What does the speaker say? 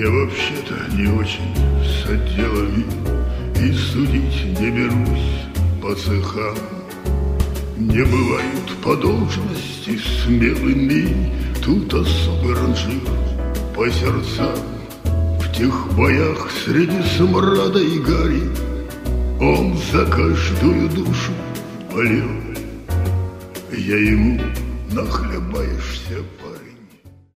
Я вообще-то не очень с отделами и судить не берусь по цехам. Не бывают по должности смелыми, тут особый ранжир по сердцам. В тех боях среди смрада и гари он за каждую душу болел. Я ему нахлебаешься по